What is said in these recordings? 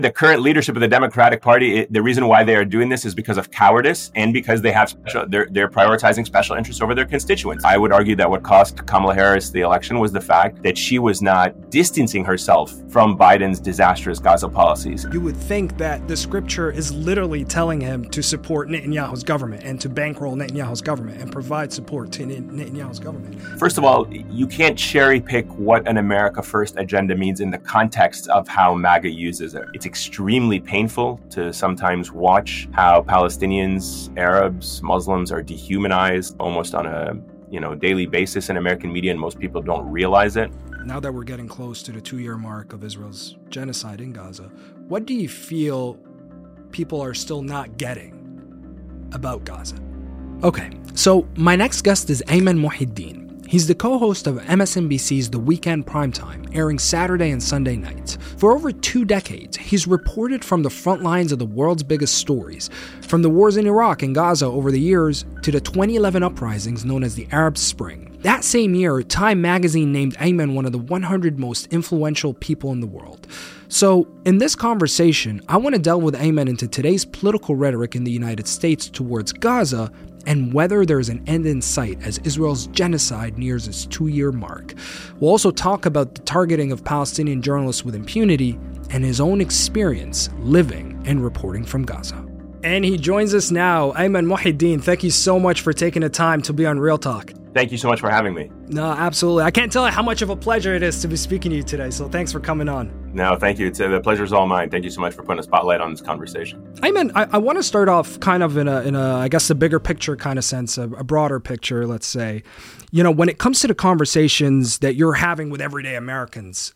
The current leadership of the Democratic Party, the reason why they are doing this is because of cowardice and because they have they're prioritizing special interests over their constituents. I would argue that what cost Kamala Harris the election was the fact that she was not distancing herself from Biden's disastrous Gaza policies. You would think that the scripture is literally telling him to support Netanyahu's government and to bankroll Netanyahu's government and provide support to Netanyahu's government. First of all, you can't cherry pick what an America First agenda means in the context of how MAGA uses it. It's extremely painful to sometimes watch how Palestinians, Arabs, Muslims are dehumanized almost on a daily basis in American media, and most people don't realize it. Now that we're getting close to the 2-year mark of Israel's genocide in Gaza, what do you feel people are still not getting about Gaza? Okay, so my next guest is Ayman Mohyeldin. He's the co-host of MSNBC's The Weekend Primetime, airing Saturday and Sunday nights. For over 2 decades, he's reported from the front lines of the world's biggest stories, from the wars in Iraq and Gaza over the years to the 2011 uprisings known as the Arab Spring. That same year, Time magazine named Ayman one of the 100 most influential people in the world. So, in this conversation, I want to delve with Ayman into today's political rhetoric in the United States towards Gaza and whether there's an end in sight as Israel's genocide nears its 2-year mark. We'll also talk about the targeting of Palestinian journalists with impunity and his own experience living and reporting from Gaza. And he joins us now. Ayman Mohyeldin, thank you so much for taking the time to be on Real Talk. Thank you so much for having me. No, absolutely. I can't tell you how much of a pleasure it is to be speaking to you today, so thanks for coming on. No, thank you. The pleasure's all mine. Thank you so much for putting a spotlight on this conversation. Ayman, I want to start off kind of in a I guess, a bigger picture kind of sense, a broader picture, let's say. When it comes to the conversations that you're having with everyday Americans,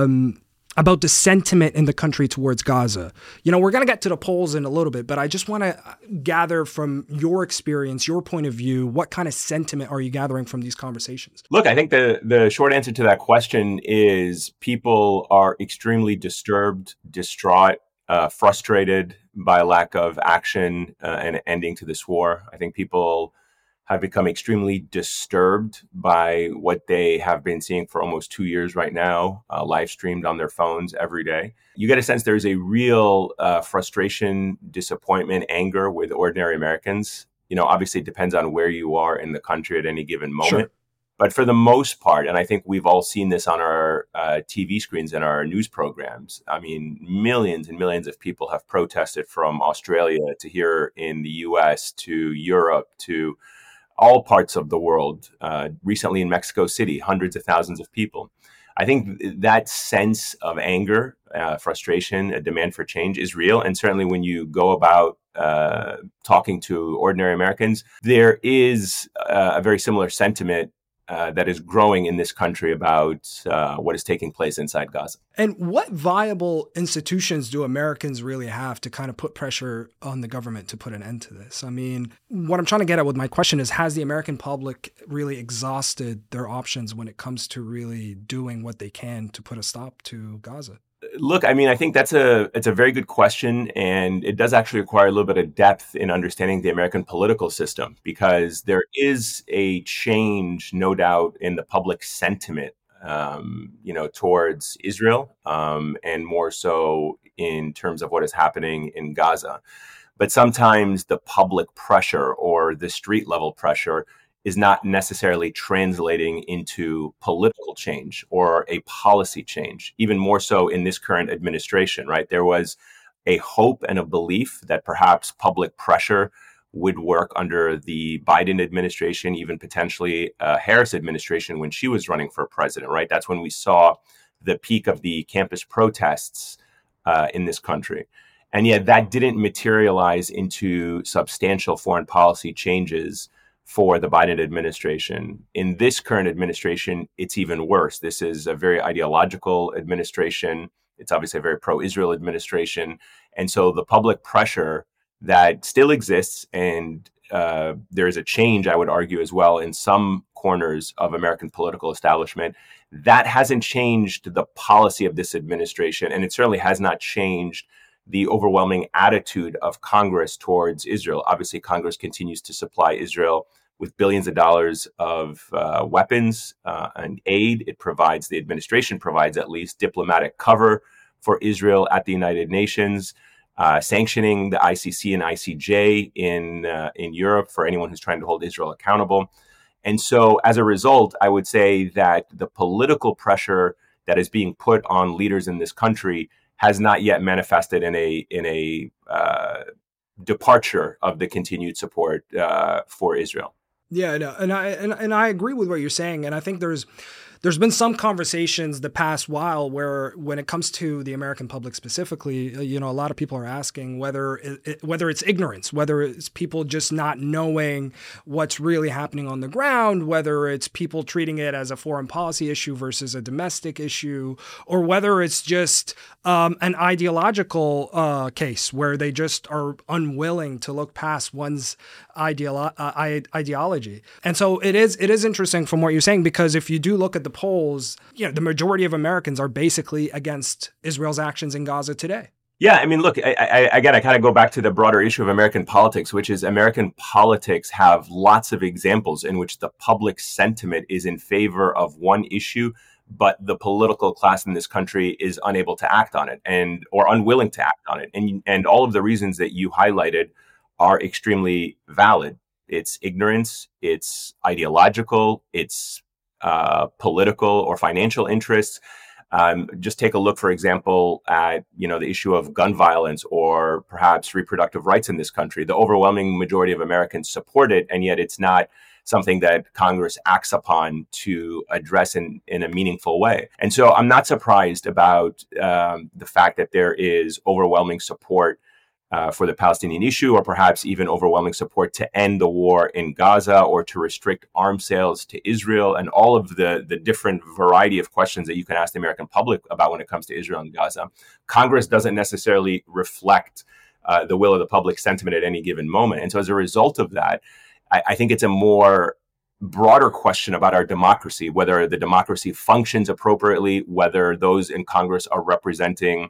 about the sentiment in the country towards Gaza. We're going to get to the polls in a little bit, but I just want to gather from your experience, your point of view, what kind of sentiment are you gathering from these conversations? Look, I think the short answer to that question is people are extremely disturbed, distraught, frustrated by lack of action and ending to this war. I think people have become extremely disturbed by what they have been seeing for almost 2 years right now, live streamed on their phones every day. You get a sense there's a real frustration, disappointment, anger with ordinary Americans. Obviously it depends on where you are in the country at any given moment. Sure. But for the most part, and I think we've all seen this on our TV screens and our news programs, I mean, millions and millions of people have protested from Australia to here in the US to Europe to all parts of the world. Recently in Mexico City, hundreds of thousands of people. I think that sense of anger, frustration, a demand for change is real. And certainly when you go about talking to ordinary Americans, there is a very similar sentiment that is growing in this country about what is taking place inside Gaza. And what viable institutions do Americans really have to kind of put pressure on the government to put an end to this? I mean, what I'm trying to get at with my question is, has the American public really exhausted their options when it comes to really doing what they can to put a stop to Gaza? Look, I mean, I think it's a very good question, and it does actually require a little bit of depth in understanding the American political system, because there is a change, no doubt, in the public sentiment, towards Israel, and more so in terms of what is happening in Gaza. But sometimes the public pressure or the street level pressure is not necessarily translating into political change or a policy change, even more so in this current administration, right? There was a hope and a belief that perhaps public pressure would work under the Biden administration, even potentially Harris administration when she was running for president, right? That's when we saw the peak of the campus protests in this country. And yet that didn't materialize into substantial foreign policy changes for the Biden administration. In this current administration, it's even worse. This is a very ideological administration. It's obviously a very pro-Israel administration. And so the public pressure that still exists, and there is a change, I would argue, as well, in some corners of American political establishment, that hasn't changed the policy of this administration. And it certainly has not changed the overwhelming attitude of Congress towards Israel. Obviously, Congress continues to supply Israel with billions of dollars of weapons and aid. It provides, the administration provides at least diplomatic cover for Israel at the United Nations, sanctioning the ICC and ICJ in Europe for anyone who's trying to hold Israel accountable. And so as a result, I would say that the political pressure that is being put on leaders in this country has not yet manifested in a departure of the continued support for Israel. Yeah, no, and I agree with what you're saying, and I think there's been some conversations the past while where, when it comes to the American public specifically, a lot of people are asking whether it's ignorance, whether it's people just not knowing what's really happening on the ground, whether it's people treating it as a foreign policy issue versus a domestic issue, or whether it's just an ideological case where they just are unwilling to look past one's ideology. And so it is interesting from what you're saying, because if you do look at the polls, the majority of Americans are basically against Israel's actions in Gaza today. Yeah, I mean, look, I kind of go back to the broader issue of American politics, which is American politics have lots of examples in which the public sentiment is in favor of one issue, but the political class in this country is unable to act on it or unwilling to act on it. And all of the reasons that you highlighted are extremely valid. It's ignorance, it's ideological, it's political or financial interests. Just take a look, for example, at the issue of gun violence or perhaps reproductive rights in this country. The overwhelming majority of Americans support it, and yet it's not something that Congress acts upon to address in a meaningful way. And so I'm not surprised about the fact that there is overwhelming support for the Palestinian issue, or perhaps even overwhelming support to end the war in Gaza or to restrict arms sales to Israel, and all of the different variety of questions that you can ask the American public about when it comes to Israel and Gaza. Congress doesn't necessarily reflect the will of the public sentiment at any given moment. And so as a result of that, I think it's a more broader question about our democracy, whether the democracy functions appropriately, whether those in Congress are representing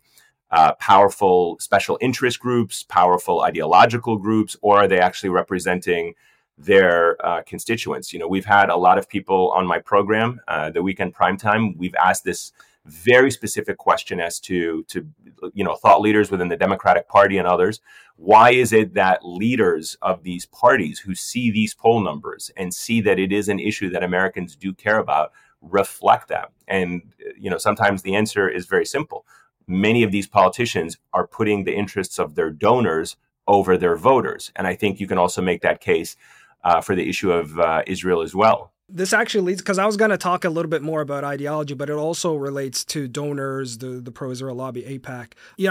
powerful special interest groups, powerful ideological groups, or are they actually representing their constituents? We've had a lot of people on my program, the Weekend Primetime. We've asked this very specific question as to thought leaders within the Democratic Party and others. Why is it that leaders of these parties who see these poll numbers and see that it is an issue that Americans do care about reflect that? And sometimes the answer is very simple. Many of these politicians are putting the interests of their donors over their voters. And I think you can also make that case for the issue of Israel as well. This actually leads, because I was going to talk a little bit more about ideology, but it also relates to donors, the pro-Israel lobby, AIPAC.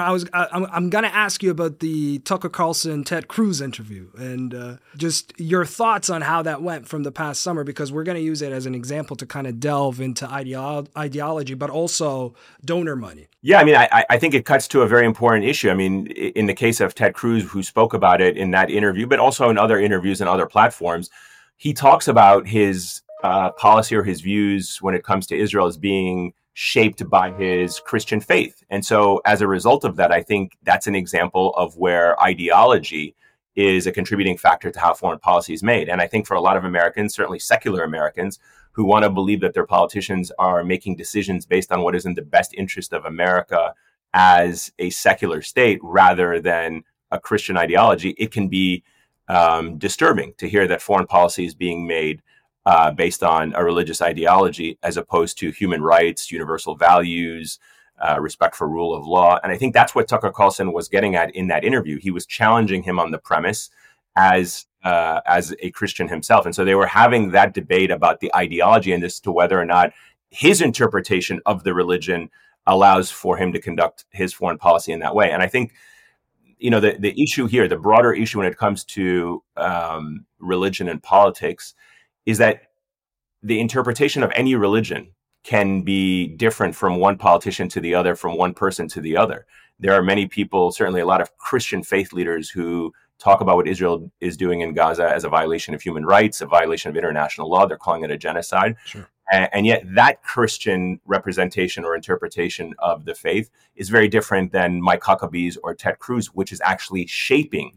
I'm going to ask you about the Tucker Carlson, Ted Cruz interview, and just your thoughts on how that went from the past summer, because we're going to use it as an example to kind of delve into ideology, but also donor money. Yeah, I mean, I think it cuts to a very important issue. I mean, in the case of Ted Cruz, who spoke about it in that interview, but also in other interviews and other platforms, he talks about his policy or his views when it comes to Israel as being shaped by his Christian faith. And so as a result of that, I think that's an example of where ideology is a contributing factor to how foreign policy is made. And I think for a lot of Americans, certainly secular Americans, who want to believe that their politicians are making decisions based on what is in the best interest of America as a secular state rather than a Christian ideology, it can be disturbing to hear that foreign policy is being made based on a religious ideology as opposed to human rights, universal values, respect for rule of law. And I think that's what Tucker Carlson was getting at in that interview. He was challenging him on the premise as a Christian himself. And so they were having that debate about the ideology and as to whether or not his interpretation of the religion allows for him to conduct his foreign policy in that way. And I think the issue here, the broader issue when it comes to religion and politics, is that the interpretation of any religion can be different from one politician to the other, from one person to the other. There are many people, certainly a lot of Christian faith leaders, who talk about what Israel is doing in Gaza as a violation of human rights, a violation of international law. They're calling it a genocide. Sure. And yet that Christian representation or interpretation of the faith is very different than Mike Huckabee's or Ted Cruz, which is actually shaping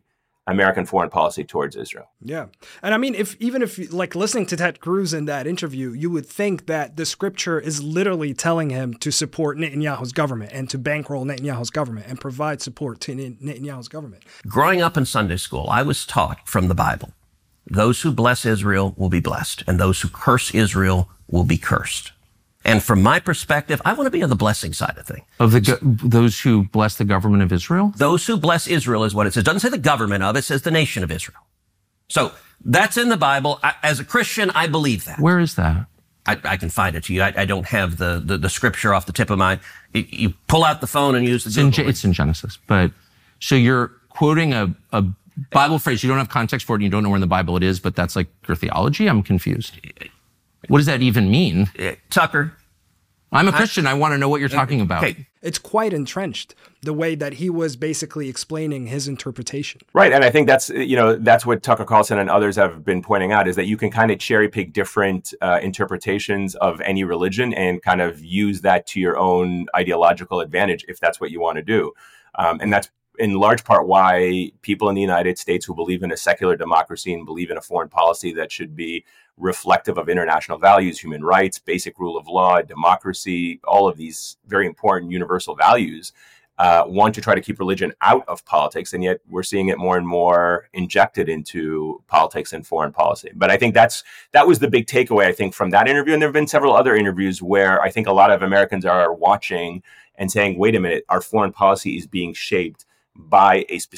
American foreign policy towards Israel. Yeah. And I mean, even if like listening to Ted Cruz in that interview, you would think that the scripture is literally telling him to support Netanyahu's government and to bankroll Netanyahu's government and provide support to Netanyahu's government. Growing up in Sunday school, I was taught from the Bible, those who bless Israel will be blessed, and those who curse Israel will be cursed. And from my perspective, I want to be on the blessing side of things. Of those who bless the government of Israel? Those who bless Israel is what it says. It doesn't say the government of it, it says the nation of Israel. So that's in the Bible. As a Christian, I believe that. Where is that? I can find it to you. I don't have the scripture off the tip of my... You pull out the phone and use the Google. It's in Genesis. But so you're quoting a Bible phrase. You don't have context for it and you don't know where in the Bible it is, but that's like your theology? I'm confused. What does that even mean? Tucker. I'm a Christian. I want to know what you're talking about. Okay. It's quite entrenched, the way that he was basically explaining his interpretation. Right. And I think that's what Tucker Carlson and others have been pointing out, is that you can kind of cherry pick different interpretations of any religion and kind of use that to your own ideological advantage if that's what you want to do. And that's in large part why people in the United States who believe in a secular democracy and believe in a foreign policy that should be reflective of international values, human rights, basic rule of law, democracy, all of these very important universal values, want to try to keep religion out of politics. And yet we're seeing it more and more injected into politics and foreign policy. But I think that was the big takeaway, I think, from that interview. And there have been several other interviews where I think a lot of Americans are watching and saying, wait a minute, our foreign policy is being shaped by a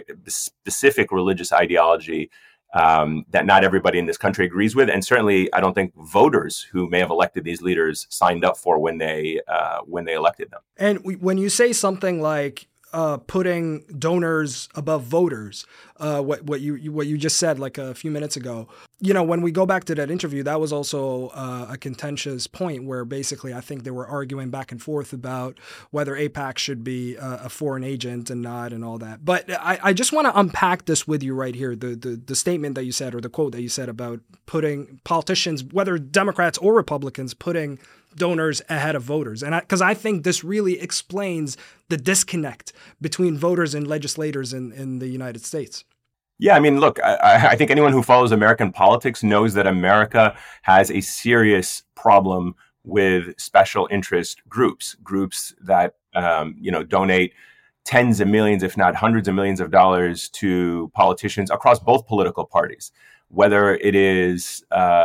specific religious ideology that not everybody in this country agrees with, and certainly I don't think voters who may have elected these leaders signed up for when they elected them. And when you say something like putting donors above voters, what you just said like a few minutes ago, when we go back to that interview, that was also a contentious point where basically I think they were arguing back and forth about whether AIPAC should be a foreign agent and not and all that. But I just want to unpack this with you right here, the statement that you said or the quote that you said about putting politicians, whether Democrats or Republicans, putting donors ahead of voters. And because I think this really explains the disconnect between voters and legislators in the United States. Yeah, I mean, look, I think anyone who follows American politics knows that America has a serious problem with special interest groups that, donate tens of millions, if not hundreds of millions of dollars to politicians across both political parties. Whether it is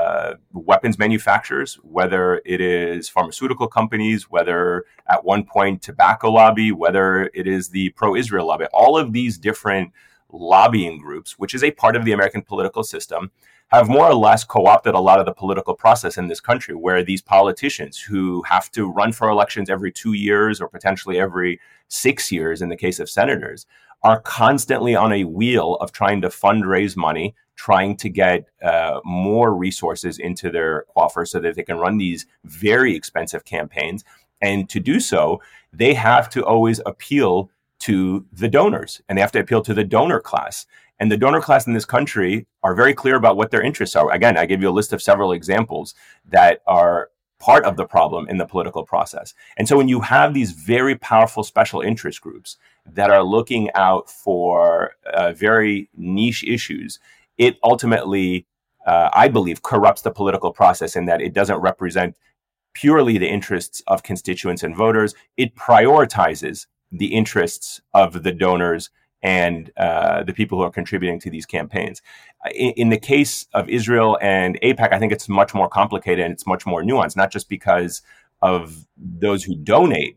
weapons manufacturers, whether it is pharmaceutical companies, whether at one point tobacco lobby, whether it is the pro-Israel lobby, all of these different lobbying groups, which is a part of the American political system, have more or less co-opted a lot of the political process in this country, where these politicians who have to run for elections every 2 years or potentially every 6 years in the case of senators are constantly on a wheel of trying to fundraise money, trying to get more resources into their coffer so that they can run these very expensive campaigns. And to do so, they have to always appeal to the donors, and they have to appeal to the donor class. And the donor class in this country are very clear about what their interests are. Again, I gave you a list of several examples that are part of the problem in the political process. And so when you have these very powerful special interest groups that are looking out for very niche issues, it ultimately, I believe, corrupts the political process in that it doesn't represent purely the interests of constituents and voters. It prioritizes the interests of the donors and the people who are contributing to these campaigns. In the case of Israel and AIPAC, I think it's much more complicated and it's much more nuanced, not just because of those who donate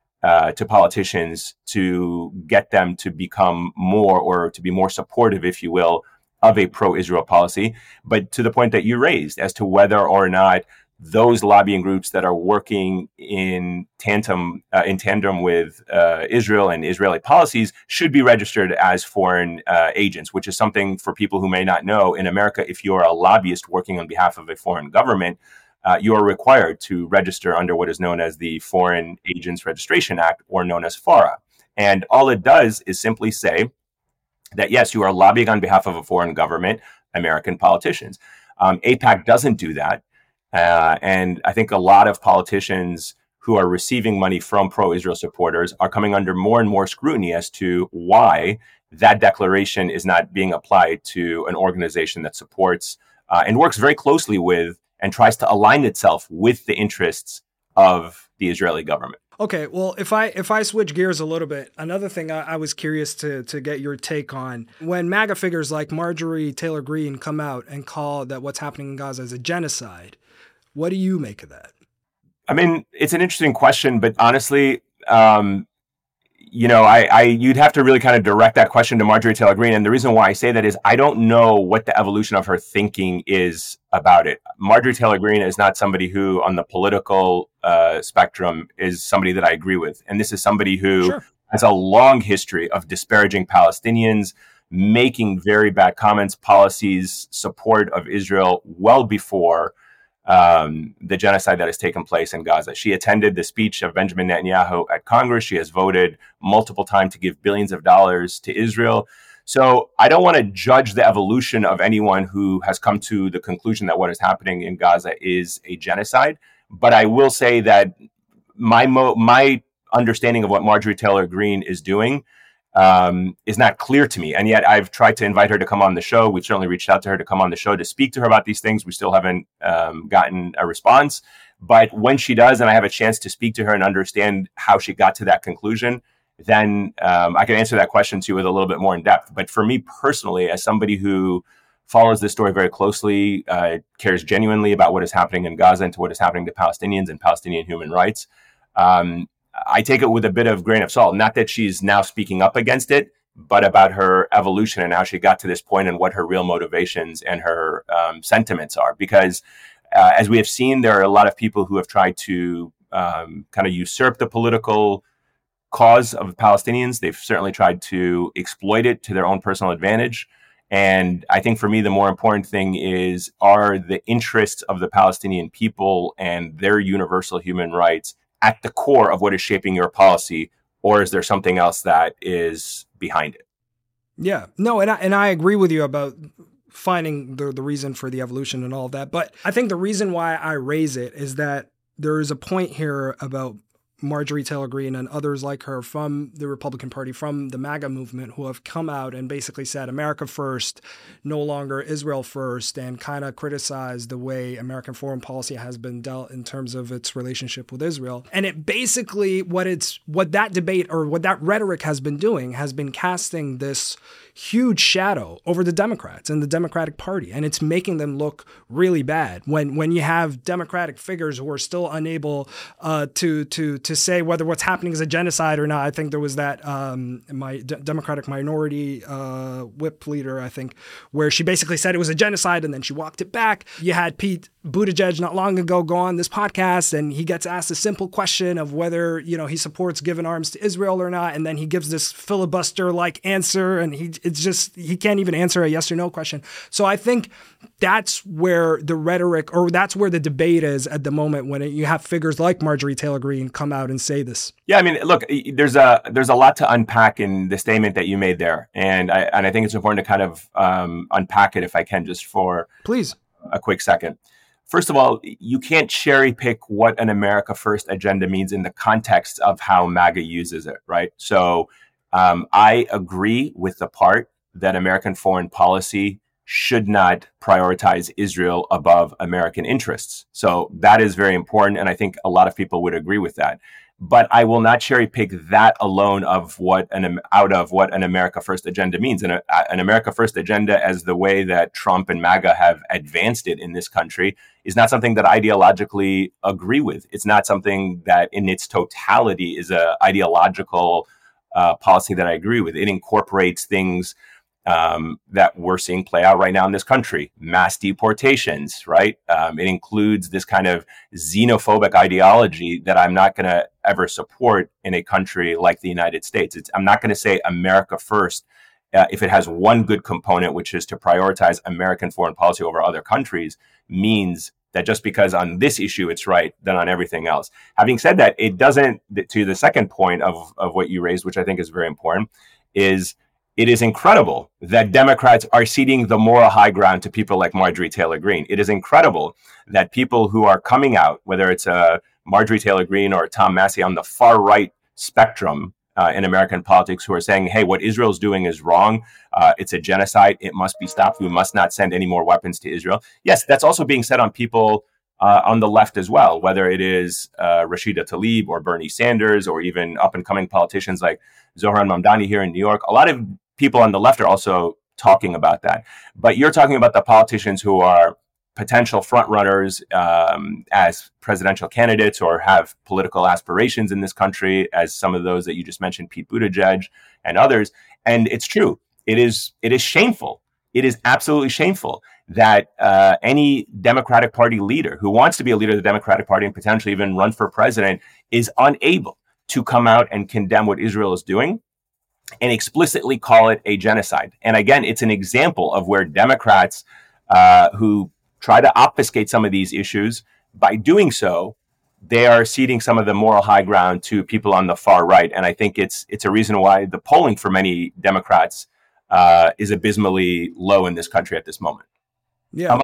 to politicians to get them to become more or to be more supportive, if you will, of a pro-Israel policy, but to the point that you raised as to whether or not those lobbying groups that are working in tandem with Israel and Israeli policies should be registered as foreign agents, which is something for people who may not know. In America, if you are a lobbyist working on behalf of a foreign government, you are required to register under what is known as the Foreign Agents Registration Act, or known as FARA. And all it does is simply say that, yes, you are lobbying on behalf of a foreign government, American politicians. AIPAC doesn't do that. And I think a lot of politicians who are receiving money from pro-Israel supporters are coming under more and more scrutiny as to why that declaration is not being applied to an organization that supports and works very closely with and tries to align itself with the interests of the Israeli government. Okay, well, if I switch gears a little bit, another thing I was curious to get your take on, when MAGA figures like Marjorie Taylor Greene come out and call that what's happening in Gaza is a genocide, what do you make of that? I mean, it's an interesting question, but honestly, you'd have to really kind of direct that question to Marjorie Taylor Greene. And the reason why I say that is I don't know what the evolution of her thinking is about it. Marjorie Taylor Greene is not somebody who on the political spectrum is somebody that I agree with. And this is somebody who has a long history of disparaging Palestinians, making very bad comments, policies, support of Israel well before the genocide that has taken place in Gaza. She attended the speech of Benjamin Netanyahu at Congress. She has voted multiple times to give billions of dollars to Israel. So I don't want to judge the evolution of anyone who has come to the conclusion that what is happening in Gaza is a genocide. But I will say that my understanding of what Marjorie Taylor Greene is doing is not clear to me. And yet I've tried to invite her to come on the show. We've certainly reached out to her to come on the show to speak to her about these things. We still haven't gotten a response. But when she does, and I have a chance to speak to her and understand how she got to that conclusion, then I can answer that question to you with a little bit more in depth. But for me personally, as somebody who follows this story very closely, cares genuinely about what is happening in Gaza and to what is happening to Palestinians and Palestinian human rights, I take it with a bit of grain of salt. Not that she's now speaking up against it, but about her evolution and how she got to this point and what her real motivations and her sentiments are. Because as we have seen, there are a lot of people who have tried to kind of usurp the political cause of Palestinians. They've certainly tried to exploit it to their own personal advantage. And I think for me, the more important thing is, are the interests of the Palestinian people and their universal human rights at the core of what is shaping your policy, or is there something else that is behind it? Yeah, no, and I agree with you about finding the reason for the evolution and all of that. But I think the reason why I raise it is that there is a point here about Marjorie Taylor Greene and others like her from the Republican Party, from the MAGA movement, who have come out and basically said America first, no longer Israel first, and kind of criticized the way American foreign policy has been dealt in terms of its relationship with Israel. And it basically, what that debate or what that rhetoric has been doing has been casting this huge shadow over the Democrats and the Democratic Party. And it's making them look really bad when you have Democratic figures who are still unable to say whether what's happening is a genocide or not. I think there was that Democratic minority whip leader, I think, where she basically said it was a genocide and then she walked it back. You had Pete Buttigieg not long ago go on this podcast and he gets asked a simple question of whether, he supports giving arms to Israel or not. And then he gives this filibuster-like answer and he can't even answer a yes or no question. So I think that's where the rhetoric, or that's where the debate is at the moment when you have figures like Marjorie Taylor Greene come out and say this. Yeah, I mean, look, there's a lot to unpack in the statement that you made there. And I think it's important to kind of unpack it, if I can, just for please a quick second. First of all, you can't cherry pick what an America First agenda means in the context of how MAGA uses it, right? So I agree with the part that American foreign policy should not prioritize Israel above American interests. So that is very important. And I think a lot of people would agree with that. But I will not cherry pick that alone out of what an America First agenda means. And an America First agenda, as the way that Trump and MAGA have advanced it in this country, is not something that I ideologically agree with. It's not something that in its totality is an ideological policy that I agree with. It incorporates things that we're seeing play out right now in this country, mass deportations, right? It includes this kind of xenophobic ideology that I'm not going to ever support in a country like the United States. I'm not going to say America first if it has one good component, which is to prioritize American foreign policy over other countries, means that just because on this issue it's right, then on everything else. Having said that, it doesn't, to the second point of what you raised, which I think is very important, is it is incredible that Democrats are ceding the moral high ground to people like Marjorie Taylor Greene. It is incredible that people who are coming out, whether it's a Marjorie Taylor Greene or Tom Massey on the far right spectrum in American politics who are saying, hey, what Israel's doing is wrong. It's a genocide. It must be stopped. We must not send any more weapons to Israel. Yes, that's also being said on people on the left as well, whether it is Rashida Tlaib or Bernie Sanders or even up-and-coming politicians like Zohran Mamdani here in New York. A lot of people on the left are also talking about that. But you're talking about the politicians who are potential frontrunners as presidential candidates or have political aspirations in this country, as some of those that you just mentioned, Pete Buttigieg and others. And it's true. It is shameful. It is absolutely shameful that any Democratic Party leader who wants to be a leader of the Democratic Party and potentially even run for president is unable to come out and condemn what Israel is doing and explicitly call it a genocide. And again, it's an example of where Democrats who try to obfuscate some of these issues, by doing so, they are ceding some of the moral high ground to people on the far right. And I think it's a reason why the polling for many Democrats is abysmally low in this country at this moment. Yeah.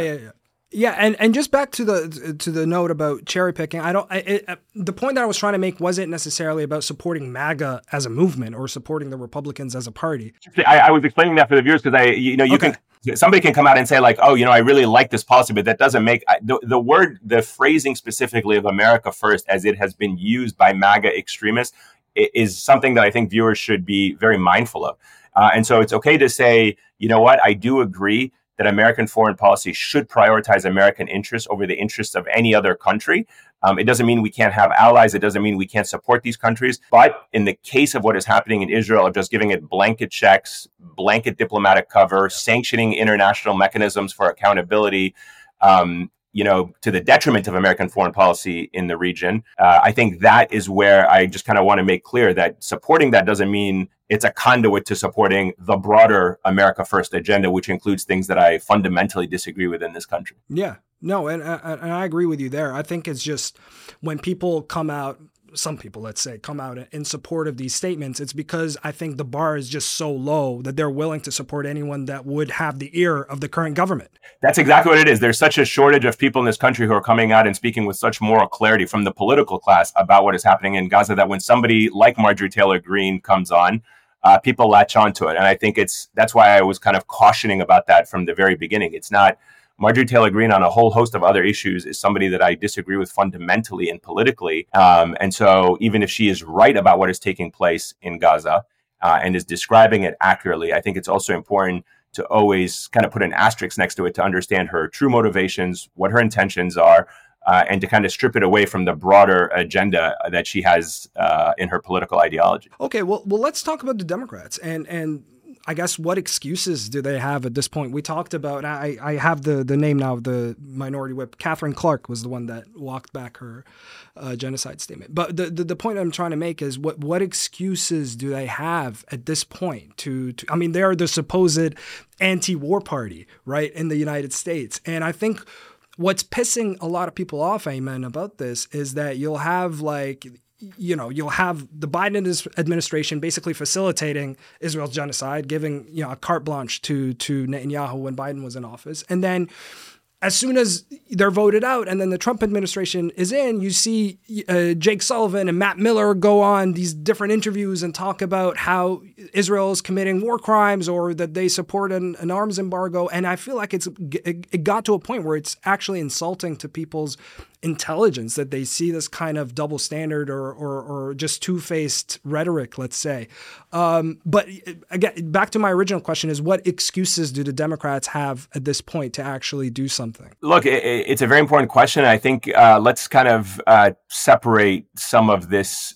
And just back to the note about cherry picking, the point that I was trying to make wasn't necessarily about supporting MAGA as a movement or supporting the Republicans as a party. I was explaining that for the viewers because somebody can come out and say like, oh, I really like this policy, but that doesn't make the phrasing specifically of America First as it has been used by MAGA extremists is something that I think viewers should be very mindful of. And so it's okay to say, you know what, I do agree that American foreign policy should prioritize American interests over the interests of any other country. It doesn't mean we can't have allies. It doesn't mean we can't support these countries. But in the case of what is happening in Israel, of just giving it blanket checks, blanket diplomatic cover, sanctioning international mechanisms for accountability, to the detriment of American foreign policy in the region, I think that is where I just kind of want to make clear that supporting that doesn't mean it's a conduit to supporting the broader America First agenda, which includes things that I fundamentally disagree with in this country. Yeah, no, and I agree with you there. I think it's just when people come out, some people, let's say, come out in support of these statements, it's because I think the bar is just so low that they're willing to support anyone that would have the ear of the current government. That's exactly what it is. There's such a shortage of people in this country who are coming out and speaking with such moral clarity from the political class about what is happening in Gaza that when somebody like Marjorie Taylor Greene comes on, people latch onto it. And I think that's why I was kind of cautioning about that from the very beginning. It's not Marjorie Taylor Greene on a whole host of other issues is somebody that I disagree with fundamentally and politically. And so even if she is right about what is taking place in Gaza and is describing it accurately, I think it's also important to always kind of put an asterisk next to it to understand her true motivations, what her intentions are, and to kind of strip it away from the broader agenda that she has in her political ideology. Okay, well, let's talk about the Democrats and I guess what excuses do they have at this point? We talked about, I have the name now of the minority whip. Catherine Clark was the one that walked back her genocide statement. But the point I'm trying to make is what excuses do they have at this point to I mean, they're the supposed anti-war party, right, in the United States. And I think what's pissing a lot of people off, Ayman, about this is that you'll have you'll have the Biden administration basically facilitating Israel's genocide, giving a carte blanche to Netanyahu when Biden was in office. And then as soon as they're voted out and then the Trump administration is in, you see Jake Sullivan and Matt Miller go on these different interviews and talk about how Israel is committing war crimes or that they support an arms embargo. And I feel like it got to a point where it's actually insulting to people's intelligence that they see this kind of double standard or just two-faced rhetoric, let's say. But again, back to my original question is what excuses do the Democrats have at this point to actually do something? Look, it's a very important question. I think let's kind of separate some of this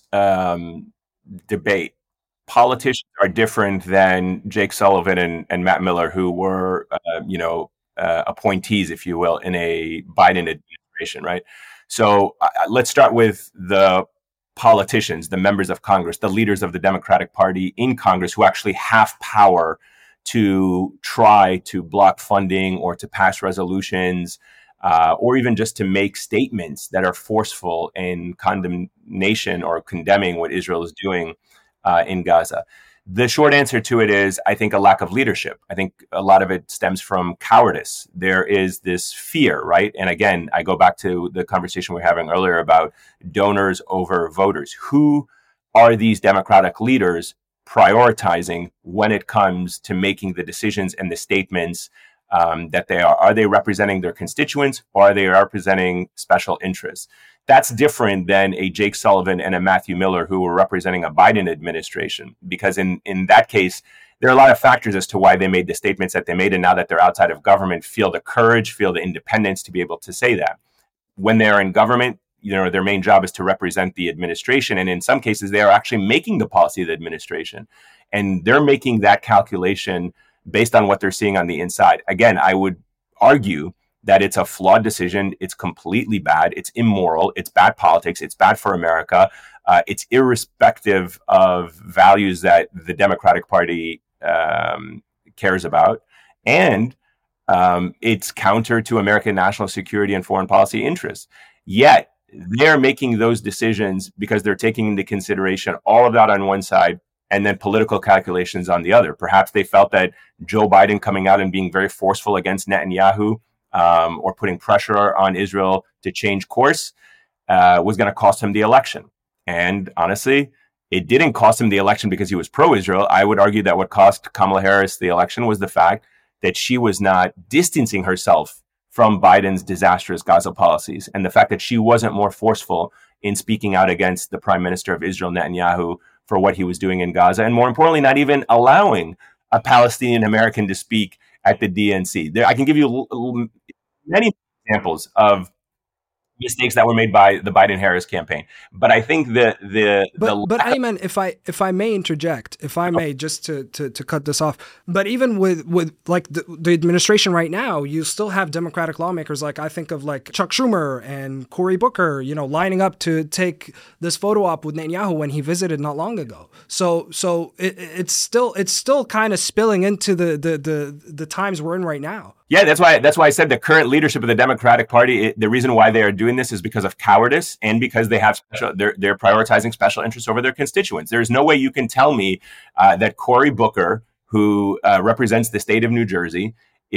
debate. Politicians are different than Jake Sullivan and Matt Miller, who were, appointees, if you will, in a Biden administration, right? So let's start with the politicians, the members of Congress, the leaders of the Democratic Party in Congress who actually have power to try to block funding or to pass resolutions or even just to make statements that are forceful in condemnation or condemning what Israel is doing in Gaza. The short answer to it is, I think, a lack of leadership. I think a lot of it stems from cowardice. There is this fear, right? And again, I go back to the conversation we were having earlier about donors over voters. Who are these Democratic leaders prioritizing when it comes to making the decisions and the statements that they are? Are they representing their constituents, or are they representing special interests? That's different than a Jake Sullivan and a Matthew Miller who were representing a Biden administration, because in that case, there are a lot of factors as to why they made the statements that they made. And now that they're outside of government, feel the courage, feel the independence to be able to say that. When they're in government, their main job is to represent the administration. And in some cases, they are actually making the policy of the administration. And they're making that calculation based on what they're seeing on the inside. Again, I would argue that it's a flawed decision. It's completely bad. It's immoral. It's bad politics. It's bad for America. It's irrespective of values that the Democratic Party cares about. And it's counter to American national security and foreign policy interests. Yet, they're making those decisions because they're taking into consideration all of that on one side and then political calculations on the other. Perhaps they felt that Joe Biden coming out and being very forceful against Netanyahu or putting pressure on Israel to change course was going to cost him the election. And honestly, it didn't cost him the election because he was pro-Israel. I would argue that what cost Kamala Harris the election was the fact that she was not distancing herself from Biden's disastrous Gaza policies, and the fact that she wasn't more forceful in speaking out against the Prime Minister of Israel, Netanyahu, for what he was doing in Gaza, and more importantly, not even allowing a Palestinian American to speak at the DNC. I can give you many examples of mistakes that were made by the Biden-Harris campaign, but I think but Ayman, if I may interject, if I may, just to cut this off, but even with like the administration right now, you still have Democratic lawmakers, like I think of like Chuck Schumer and Cory Booker, lining up to take this photo op with Netanyahu when he visited not long ago. So it's still kind of spilling into the times we're in right now. Yeah, that's why I said the current leadership of the Democratic Party, the reason why they are doing this is because of cowardice and because they have they're prioritizing special interests over their constituents. There's no way you can tell me that Cory Booker, who represents the state of New Jersey,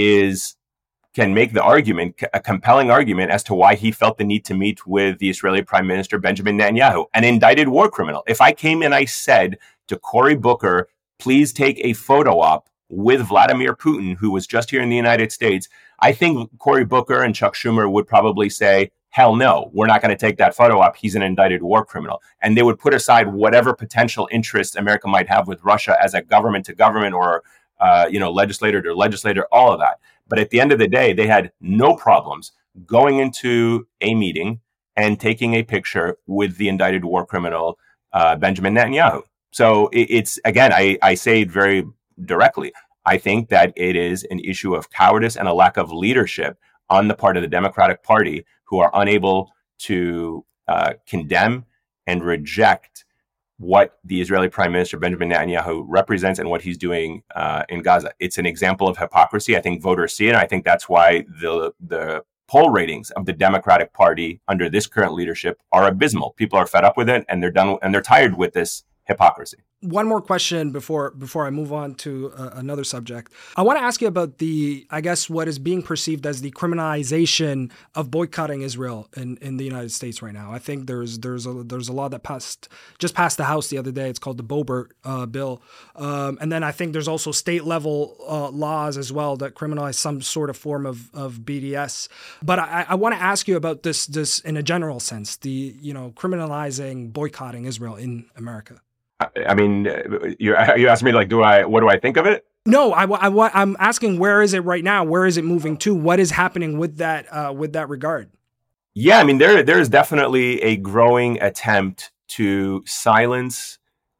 can make the argument, a compelling argument, as to why he felt the need to meet with the Israeli Prime Minister Benjamin Netanyahu, an indicted war criminal. If I came and I said to Cory Booker, please take a photo op with Vladimir Putin, who was just here in the United States, I think Cory Booker and Chuck Schumer would probably say, hell no, we're not going to take that photo op. He's an indicted war criminal. And they would put aside whatever potential interests America might have with Russia as a government to government or, legislator to legislator, all of that. But at the end of the day, they had no problems going into a meeting and taking a picture with the indicted war criminal, Benjamin Netanyahu. So it's, again, I say it very directly. I think that it is an issue of cowardice and a lack of leadership on the part of the Democratic Party, who are unable to condemn and reject what the Israeli Prime Minister Benjamin Netanyahu represents and what he's doing in Gaza. It's an example of hypocrisy. I think voters see it. And I think that's why the poll ratings of the Democratic Party under this current leadership are abysmal. People are fed up with it, and they're done, and they're tired with this hypocrisy. One more question before I move on to another subject. I want to ask you about what is being perceived as the criminalization of boycotting Israel in the United States right now. I think there's a law that just passed the House the other day. It's called the Boebert bill. And then I think there's also state level laws as well that criminalize some sort of form of BDS. But I want to ask you about this in a general sense, criminalizing boycotting Israel in America. I mean, you asking me, like, what do I think of it? No, I'm asking, where is it right now? Where is it moving to? What is happening with that regard? Yeah, I mean, there is definitely a growing attempt to silence,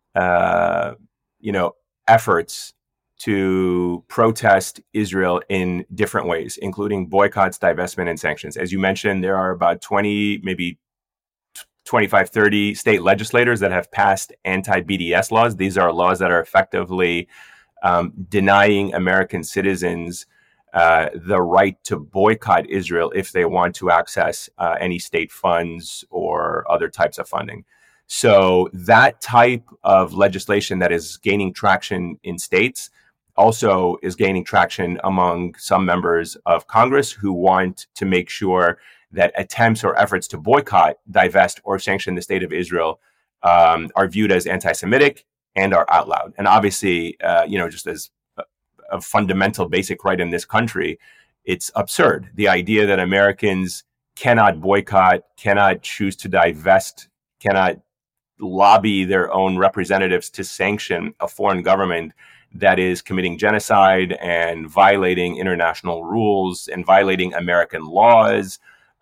efforts to protest Israel in different ways, including boycotts, divestment, and sanctions. As you mentioned, there are about 20, maybe 25, 30 state legislators that have passed anti-BDS laws. These are laws that are effectively denying American citizens the right to boycott Israel if they want to access any state funds or other types of funding. So that type of legislation that is gaining traction in states also is gaining traction among some members of Congress who want to make sure that attempts or efforts to boycott, divest, or sanction the state of Israel are viewed as anti-Semitic and are outlawed. And obviously, just as a fundamental basic right in this country, it's absurd. The idea that Americans cannot boycott, cannot choose to divest, cannot lobby their own representatives to sanction a foreign government that is committing genocide and violating international rules and violating American laws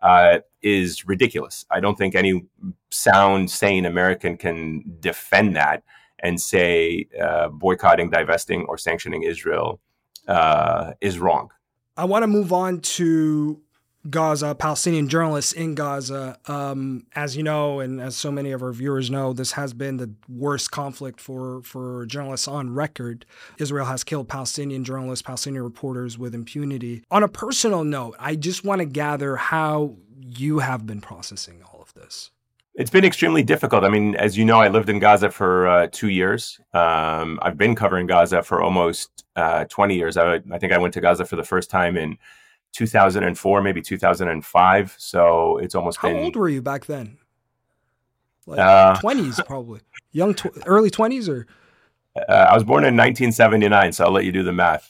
is ridiculous. I don't think any sound, sane American can defend that and say boycotting, divesting, or sanctioning Israel is wrong. I want to move on to Gaza, Palestinian journalists in Gaza. As you know, and as so many of our viewers know, this has been the worst conflict for journalists on record. Israel has killed Palestinian journalists, Palestinian reporters with impunity. On a personal note, I just want to gather how you have been processing all of this. It's been extremely difficult. I mean, as you know, I lived in Gaza for 2 years. I've been covering Gaza for almost 20 years. I think I went to Gaza for the first time in 2004, maybe 2005. So it's almost How been... How old were you back then? Like 20s, probably. Early 20s or? I was born in 1979, so I'll let you do the math.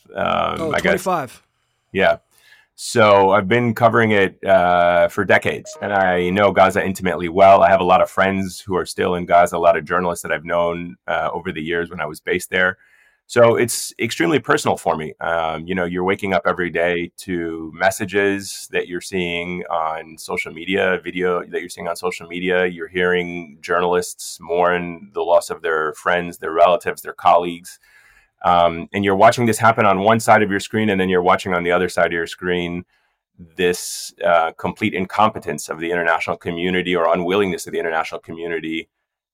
25. Yeah. So I've been covering it for decades, and I know Gaza intimately well. I have a lot of friends who are still in Gaza, a lot of journalists that I've known over the years when I was based there. So it's extremely personal for me. You're waking up every day to messages that you're seeing on social media, video that you're seeing on social media. You're hearing journalists mourn the loss of their friends, their relatives, their colleagues. And you're watching this happen on one side of your screen, and then you're watching on the other side of your screen this complete incompetence of the international community or unwillingness of the international community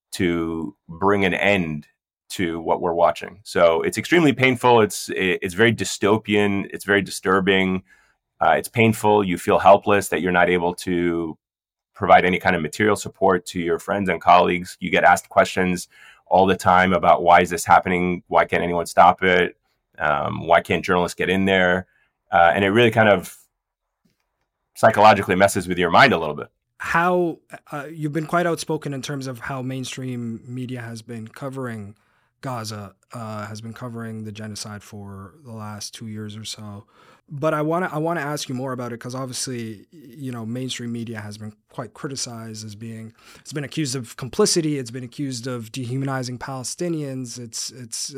to bring an end to what we're watching. So it's extremely painful. It's very dystopian. It's very disturbing. It's painful. You feel helpless that you're not able to provide any kind of material support to your friends and colleagues. You get asked questions all the time about why is this happening? Why can't anyone stop it? Why can't journalists get in there? And it really kind of psychologically messes with your mind a little bit. How you've been quite outspoken in terms of how mainstream media has been covering Gaza, has been covering the genocide for the last 2 years or so. But I want to ask you more about it because obviously, mainstream media has been quite criticized as it's been accused of complicity. It's been accused of dehumanizing Palestinians. It's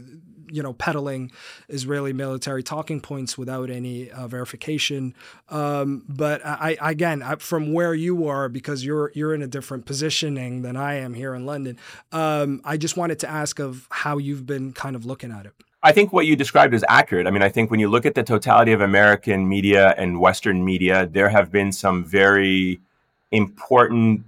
peddling Israeli military talking points without any verification. But I from where you are, because you're in a different positioning than I am here in London, I just wanted to ask of how you've been kind of looking at it. I think what you described is accurate. I mean, I think when you look at the totality of American media and Western media, there have been some very important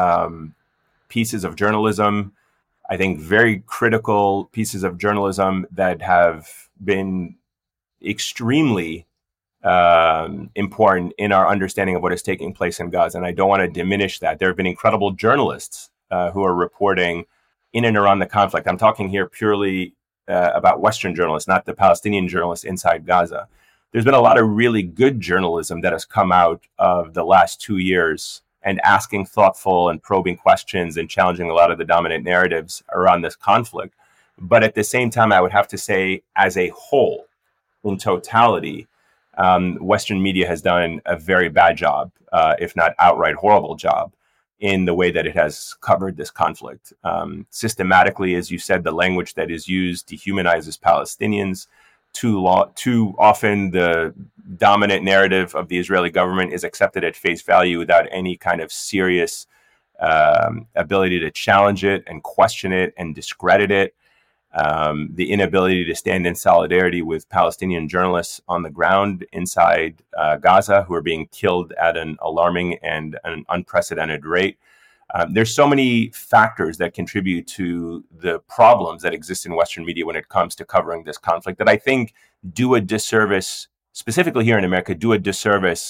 pieces of journalism, I think very critical pieces of journalism that have been extremely important in our understanding of what is taking place in Gaza. And I don't want to diminish that. There have been incredible journalists who are reporting in and around the conflict. I'm talking here purely about Western journalists, not the Palestinian journalists inside Gaza. There's been a lot of really good journalism that has come out of the last 2 years and asking thoughtful and probing questions and challenging a lot of the dominant narratives around this conflict. But at the same time, I would have to say, as a whole, in totality, Western media has done a very bad job, if not outright horrible job, in the way that it has covered this conflict. Systematically, as you said, the language that is used dehumanizes Palestinians. Too often, the dominant narrative of the Israeli government is accepted at face value without any kind of serious ability to challenge it and question it and discredit it. The inability to stand in solidarity with Palestinian journalists on the ground inside Gaza who are being killed at an alarming and an unprecedented rate. There's so many factors that contribute to the problems that exist in Western media when it comes to covering this conflict that I think do a disservice, specifically here in America, do a disservice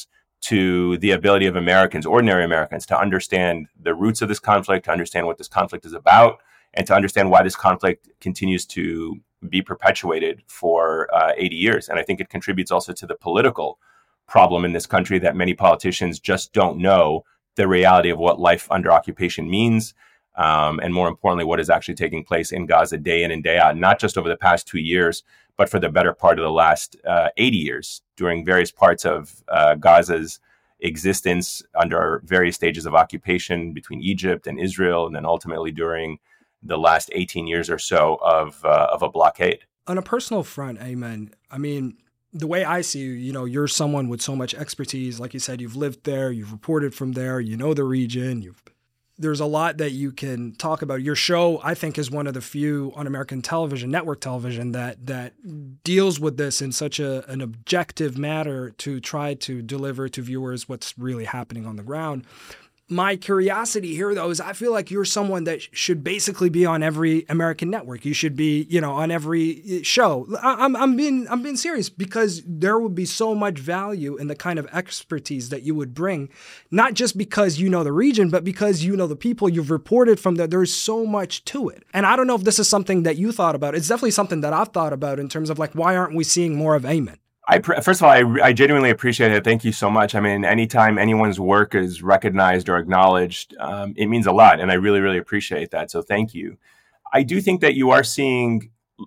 to the ability of Americans, ordinary Americans, to understand the roots of this conflict, to understand what this conflict is about, and to understand why this conflict continues to be perpetuated for 80 years. And I think it contributes also to the political problem in this country that many politicians just don't know the reality of what life under occupation means. And more importantly, what is actually taking place in Gaza day in and day out, not just over the past 2 years, but for the better part of the last 80 years, during various parts of Gaza's existence under various stages of occupation between Egypt and Israel, and then ultimately during the last 18 years or so of a blockade. On a personal front, Ayman, I mean, the way I see you, you're someone with so much expertise. Like you said, you've lived there, you've reported from there, you know the region, there's a lot that you can talk about. Your show, I think, is one of the few on American television, network television, that deals with this in such an objective manner to try to deliver to viewers what's really happening on the ground. My curiosity here, though, is I feel like you're someone that should basically be on every American network. You should be, on every show. I'm being serious, because there would be so much value in the kind of expertise that you would bring, not just because you know the region, but because you know the people you've reported from there. There's so much to it. And I don't know if this is something that you thought about. It's definitely something that I've thought about in terms of why aren't we seeing more of Ayman? First of all, I genuinely appreciate it. Thank you so much. I mean, anytime anyone's work is recognized or acknowledged, it means a lot. And I really, really appreciate that. So thank you. I do think that you are seeing,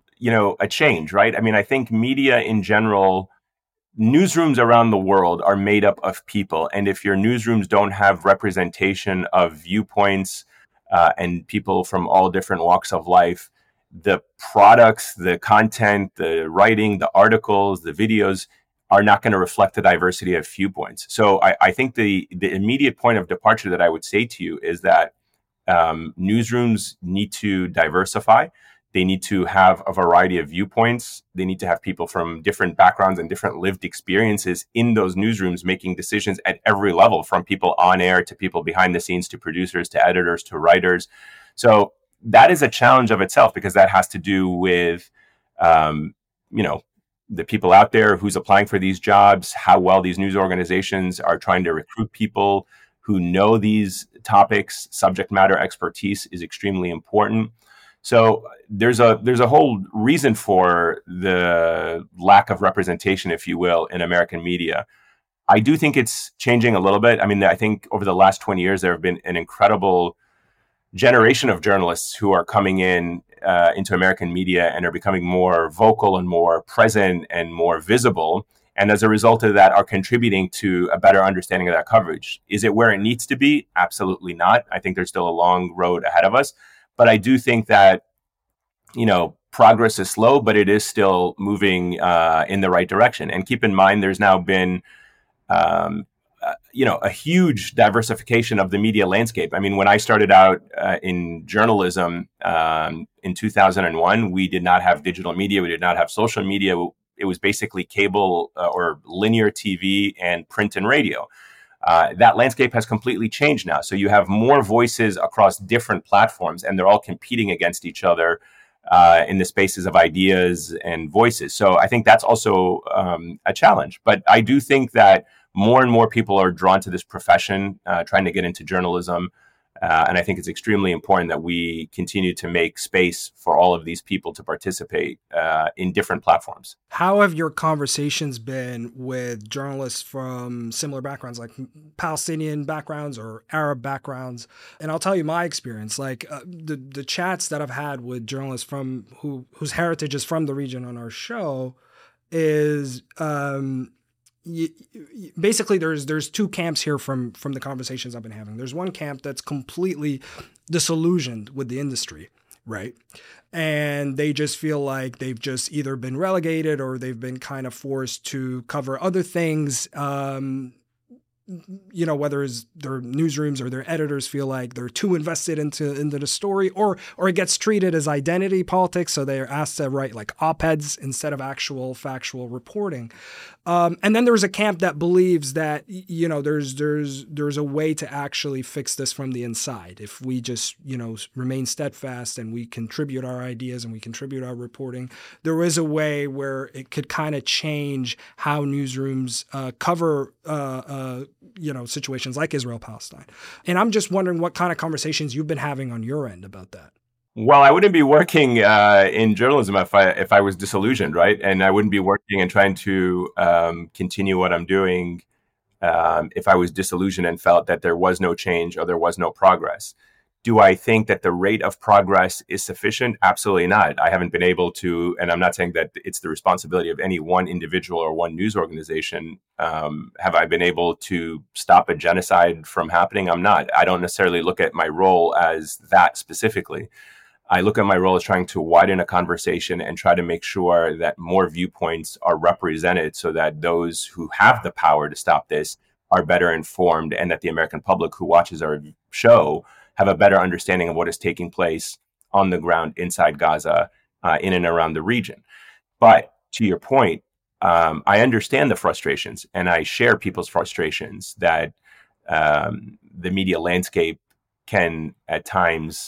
a change, right? I mean, I think media in general, newsrooms around the world are made up of people. And if your newsrooms don't have representation of viewpoints and people from all different walks of life, the products, the content, the writing, the articles, the videos are not going to reflect the diversity of viewpoints. So I think the immediate point of departure that I would say to you is that newsrooms need to diversify. They need to have a variety of viewpoints. They need to have people from different backgrounds and different lived experiences in those newsrooms making decisions at every level, from people on air to people behind the scenes to producers to editors to writers. So that is a challenge of itself, because that has to do with, the people out there who's applying for these jobs, how well these news organizations are trying to recruit people who know these topics. Subject matter expertise is extremely important. So there's a whole reason for the lack of representation, if you will, in American media. I do think it's changing a little bit. I mean, I think over the last 20 years, there have been an incredible generation of journalists who are coming into American media and are becoming more vocal and more present and more visible. And as a result of that, are contributing to a better understanding of that coverage. Is it where it needs to be? Absolutely not. I think there's still a long road ahead of us. But I do think that, progress is slow, but it is still moving in the right direction. And keep in mind, there's now been a huge diversification of the media landscape. I mean, when I started out in journalism in 2001, we did not have digital media. We did not have social media. It was basically cable or linear TV and print and radio. That landscape has completely changed now. So you have more voices across different platforms, and they're all competing against each other in the spaces of ideas and voices. So I think that's also a challenge. But I do think that more and more people are drawn to this profession, trying to get into journalism. And I think it's extremely important that we continue to make space for all of these people to participate in different platforms. How have your conversations been with journalists from similar backgrounds, like Palestinian backgrounds or Arab backgrounds? And I'll tell you my experience, the chats that I've had with journalists from whose heritage is from the region on our show is basically there's two camps here from the conversations I've been having. There's one camp that's completely disillusioned with the industry, right? And they just feel like they've just either been relegated or they've been kind of forced to cover other things whether it's their newsrooms or their editors feel like they're too invested into the story, or it gets treated as identity politics, so they're asked to write like op-eds instead of actual factual reporting. And then there's a camp that believes that there's a way to actually fix this from the inside if we just remain steadfast and we contribute our ideas and we contribute our reporting. There is a way where it could kind of change how newsrooms cover situations like Israel-Palestine. And I'm just wondering what kind of conversations you've been having on your end about that. Well, I wouldn't be working in journalism if I was disillusioned, right? And I wouldn't be working and trying to continue what I'm doing if I was disillusioned and felt that there was no change or there was no progress. Do I think that the rate of progress is sufficient? Absolutely not. I haven't been able to, and I'm not saying that it's the responsibility of any one individual or one news organization. Have I been able to stop a genocide from happening? I'm not. I don't necessarily look at my role as that specifically. I look at my role as trying to widen a conversation and try to make sure that more viewpoints are represented so that those who have the power to stop this are better informed, and that the American public who watches our show have a better understanding of what is taking place on the ground inside Gaza, in and around the region. But to your point, I understand the frustrations, and I share people's frustrations that the media landscape can at times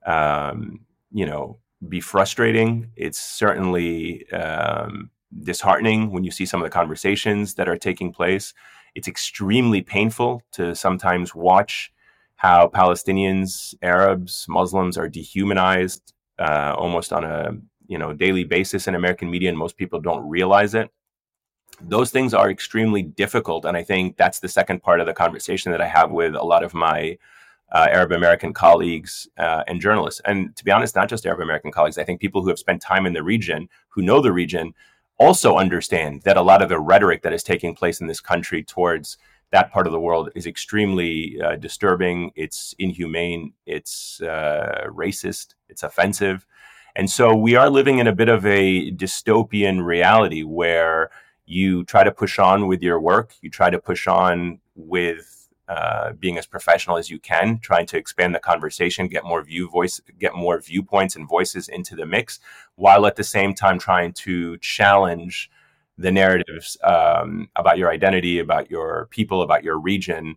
be frustrating. It's certainly disheartening when you see some of the conversations that are taking place. It's extremely painful to sometimes watch how Palestinians, Arabs, Muslims are dehumanized almost on a daily basis in American media, and most people don't realize it. Those things are extremely difficult, and I think that's the second part of the conversation that I have with a lot of my Arab American colleagues and journalists. And to be honest, not just Arab American colleagues, I think people who have spent time in the region, who know the region, also understand that a lot of the rhetoric that is taking place in this country towards that part of the world is extremely disturbing. It's inhumane. It's racist. It's offensive. And so we are living in a bit of a dystopian reality where you try to push on with your work. You try to push on with being as professional as you can, trying to expand the conversation, get more viewpoints and voices into the mix, while at the same time trying to challenge the narratives about your identity, about your people, about your region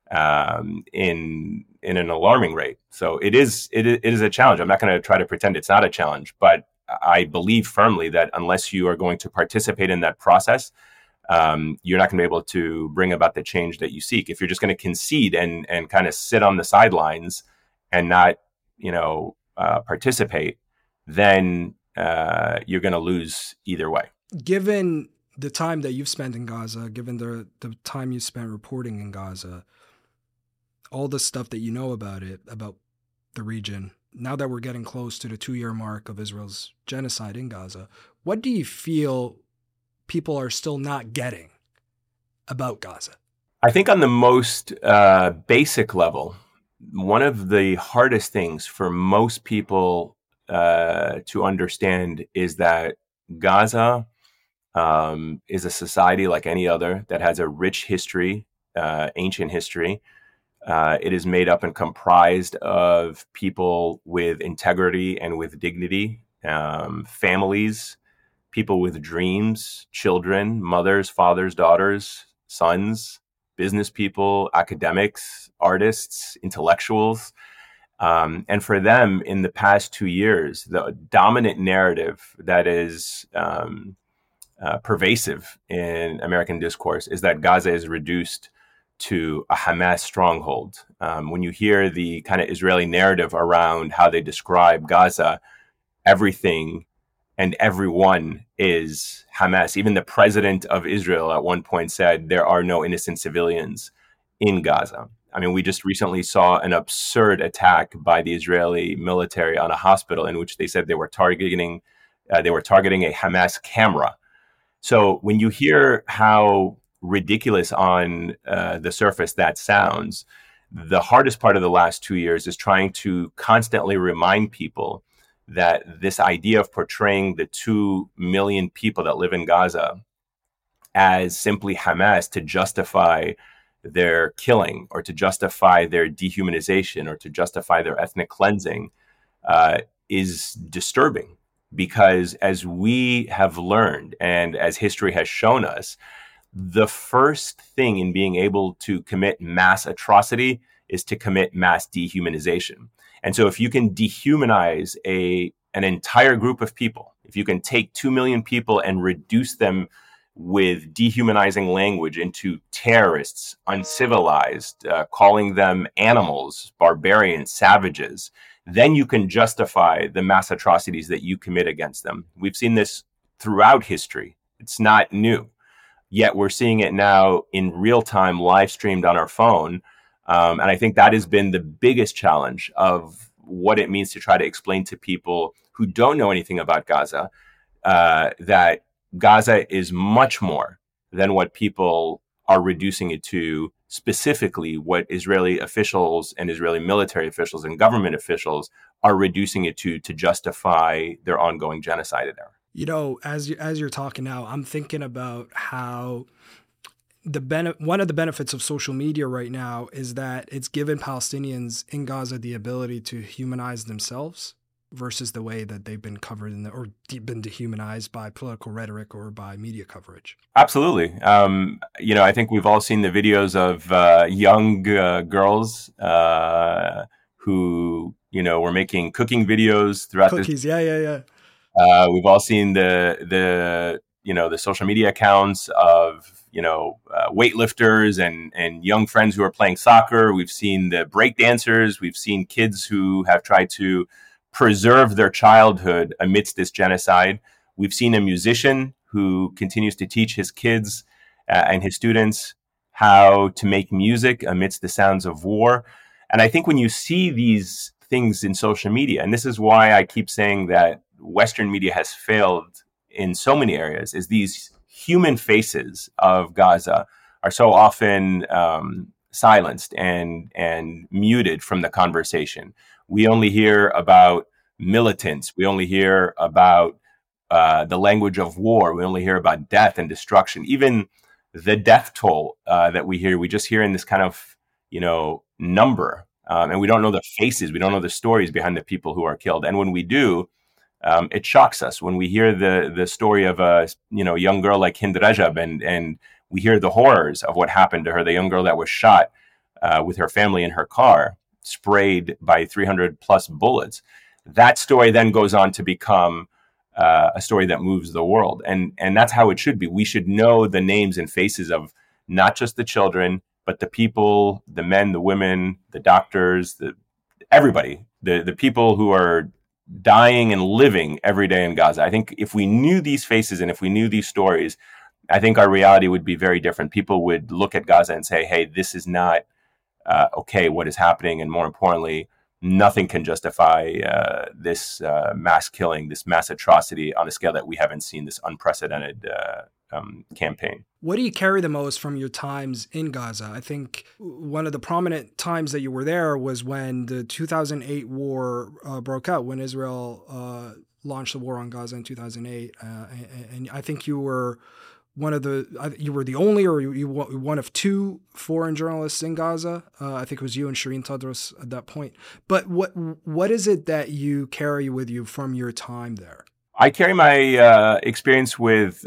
in an alarming rate. So it is a challenge. I'm not going to try to pretend it's not a challenge, but I believe firmly that unless you are going to participate in that process, you're not going to be able to bring about the change that you seek. If you're just going to concede and kind of sit on the sidelines and not, participate, then you're going to lose either way. Given the time that you've spent in Gaza, given the time you spent reporting in Gaza, all the stuff that you know about the region, now that we're getting close to the 2-year mark of Israel's genocide in Gaza, what do you feel people are still not getting about Gaza? I think on the most basic level, one of the hardest things for most people to understand is that Gaza is a society like any other that has a rich history, ancient history. It is made up and comprised of people with integrity and with dignity, families, people with dreams, children, mothers, fathers, daughters, sons, business people, academics, artists, intellectuals. And for them, in the past 2 years, the dominant narrative that is pervasive in American discourse is that Gaza is reduced to a Hamas stronghold. When you hear the kind of Israeli narrative around how they describe Gaza, everything and everyone is Hamas. Even the president of Israel at one point said there are no innocent civilians in Gaza. I mean, we just recently saw an absurd attack by the Israeli military on a hospital in which they said they were targeting a Hamas camera. So when you hear how ridiculous on the surface that sounds, the hardest part of the last 2 years is trying to constantly remind people that this idea of portraying the 2 million people that live in Gaza as simply Hamas to justify their killing or to justify their dehumanization or to justify their ethnic cleansing is disturbing. Because as we have learned and as history has shown us, the first thing in being able to commit mass atrocity is to commit mass dehumanization. And so if you can dehumanize an entire group of people, if you can take 2 million people and reduce them with dehumanizing language into terrorists, uncivilized, calling them animals, barbarians, savages, then you can justify the mass atrocities that you commit against them. We've seen this throughout history. It's not new. Yet we're seeing it now in real time, live streamed on our phone. And I think that has been the biggest challenge of what it means to try to explain to people who don't know anything about Gaza, that Gaza is much more than what people are reducing it to, specifically what Israeli officials and Israeli military officials and government officials are reducing it to justify their ongoing genocide there. You know, as you're talking now, I'm thinking about how one of the benefits of social media right now is that it's given Palestinians in Gaza the ability to humanize themselves versus the way that they've been covered or been dehumanized by political rhetoric or by media coverage. Absolutely. I think we've all seen the videos of young girls who, were making cooking videos throughout cookies. Yeah. We've all seen the social media accounts of, weightlifters and young friends who are playing soccer. We've seen the break dancers. We've seen kids who have tried to preserve their childhood amidst this genocide. We've seen a musician who continues to teach his kids and his students how to make music amidst the sounds of war. And I think when you see these things in social media, and this is why I keep saying that Western media has failed in so many areas, is these human faces of Gaza are so often silenced and muted from the conversation. We only hear about militants. We only hear about the language of war. We only hear about death and destruction. Even the death toll that we hear, we just hear in this kind of, number. And we don't know the faces. We don't know the stories behind the people who are killed. And when we do, it shocks us when we hear the story of a young girl like Hind Rajab, and we hear the horrors of what happened to her, the young girl that was shot with her family in her car, sprayed by 300 plus bullets. That story then goes on to become a story that moves the world. And that's how it should be. We should know the names and faces of not just the children, but the people, the men, the women, the doctors, everybody, the people who are dying and living every day in Gaza. I think if we knew these faces and if we knew these stories, I think our reality would be very different. People would look at Gaza and say, hey, this is not okay, what is happening. And more importantly, nothing can justify this mass killing, this mass atrocity on a scale that we haven't seen, this unprecedented campaign. What do you carry the most from your times in Gaza? I think one of the prominent times that you were there was when the 2008 war broke out, when Israel launched the war on Gaza in 2008. And I think you were you were the only, or you one of two foreign journalists in Gaza. I think it was you and Shireen Tadros at that point. But what is it that you carry with you from your time there? I carry my experience with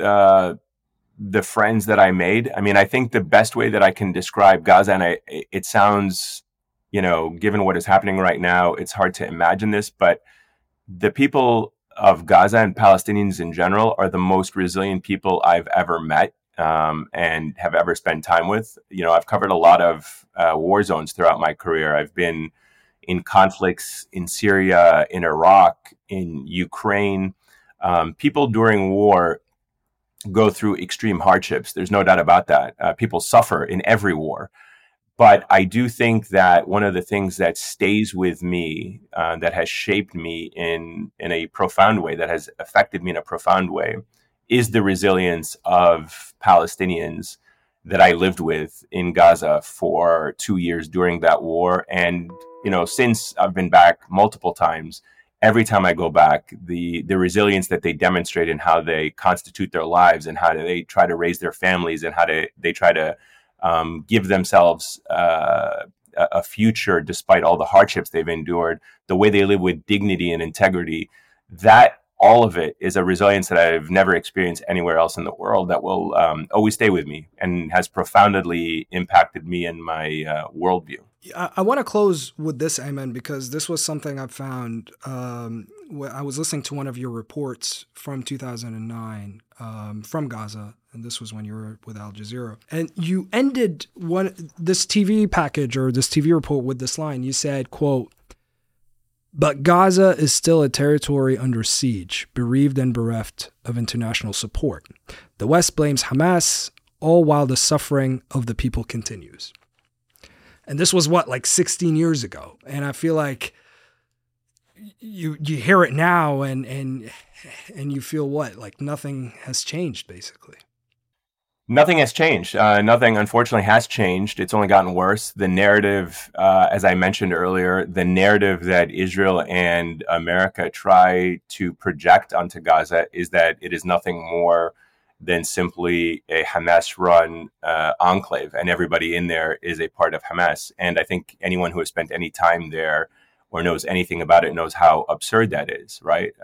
the friends that I made. I mean, I think the best way that I can describe Gaza, and it sounds, given what is happening right now, it's hard to imagine this, but the people of Gaza and Palestinians in general are the most resilient people I've ever met and have ever spent time with. I've covered a lot of war zones throughout my career. I've been in conflicts in Syria, in Iraq, in Ukraine. People during war go through extreme hardships. There's no doubt about that. People suffer in every war. But I do think that one of the things that stays with me, that has shaped me in a profound way, that has affected me in a profound way, is the resilience of Palestinians that I lived with in Gaza for 2 years during that war. And, since I've been back multiple times, every time I go back, the resilience that they demonstrate in how they constitute their lives and how they try to raise their families and how they try to give themselves a future despite all the hardships they've endured, the way they live with dignity and integrity, that all of it is a resilience that I've never experienced anywhere else in the world that will always stay with me and has profoundly impacted me and my worldview. I want to close with this, Ayman, because this was something I found. I was listening to one of your reports from 2009 from Gaza, and this was when you were with Al Jazeera. And you ended this TV package or this TV report with this line. You said, quote, "But Gaza is still a territory under siege, bereaved and bereft of international support. The West blames Hamas, all while the suffering of the people continues." And this was like 16 years ago. And I feel like you hear it now and you feel like nothing has changed, basically. Nothing has changed. Nothing, unfortunately, has changed. It's only gotten worse. The narrative, as I mentioned earlier, the narrative that Israel and America try to project onto Gaza is that it is nothing more than simply a Hamas-run enclave, and everybody in there is a part of Hamas. And I think anyone who has spent any time there or knows anything about it knows how absurd that is, right?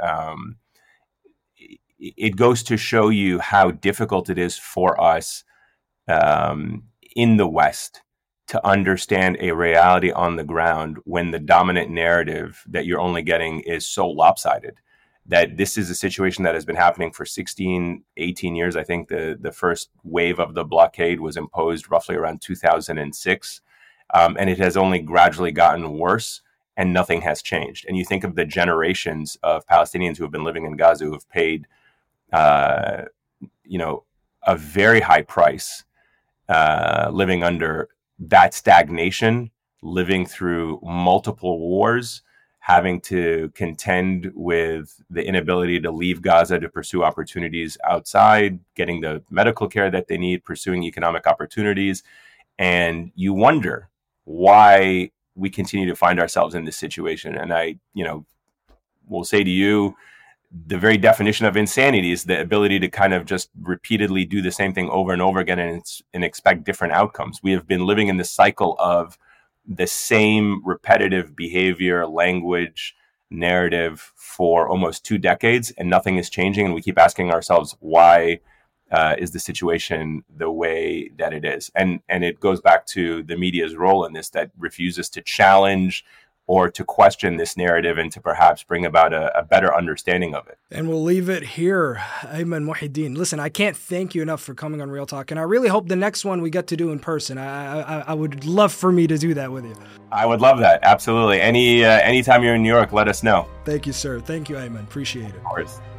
It goes to show you how difficult it is for us in the West to understand a reality on the ground when the dominant narrative that you're only getting is so lopsided. That this is a situation that has been happening for 16, 18 years. I think the first wave of the blockade was imposed roughly around 2006. And it has only gradually gotten worse and nothing has changed. And you think of the generations of Palestinians who have been living in Gaza who have paid, a very high price living under that stagnation, living through multiple wars, having to contend with the inability to leave Gaza to pursue opportunities outside, getting the medical care that they need, pursuing economic opportunities. And you wonder why we continue to find ourselves in this situation. And I, will say to you, the very definition of insanity is the ability to kind of just repeatedly do the same thing over and over again and expect different outcomes. We have been living in this cycle of the same repetitive behavior, language, narrative for almost 2 decades, and nothing is changing. And we keep asking ourselves, why is the situation the way that it is? And it goes back to the media's role in this, that refuses to challenge or to question this narrative and to perhaps bring about a better understanding of it. And we'll leave it here. Ayman Mohyeldin, listen, I can't thank you enough for coming on Real Talk, and I really hope the next one we get to do in person. I would love for me to do that with you. I would love that, absolutely. Anytime you're in New York, let us know. Thank you, sir. Thank you, Ayman. Appreciate it. Of course.